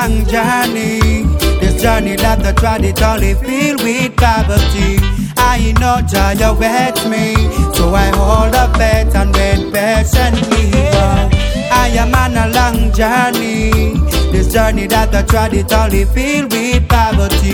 long journey. This journey that I tried it only filled with poverty. I know joy awaits me, so I hold up faith and wait patiently. I am on a long journey. This journey that I tried it only filled with poverty.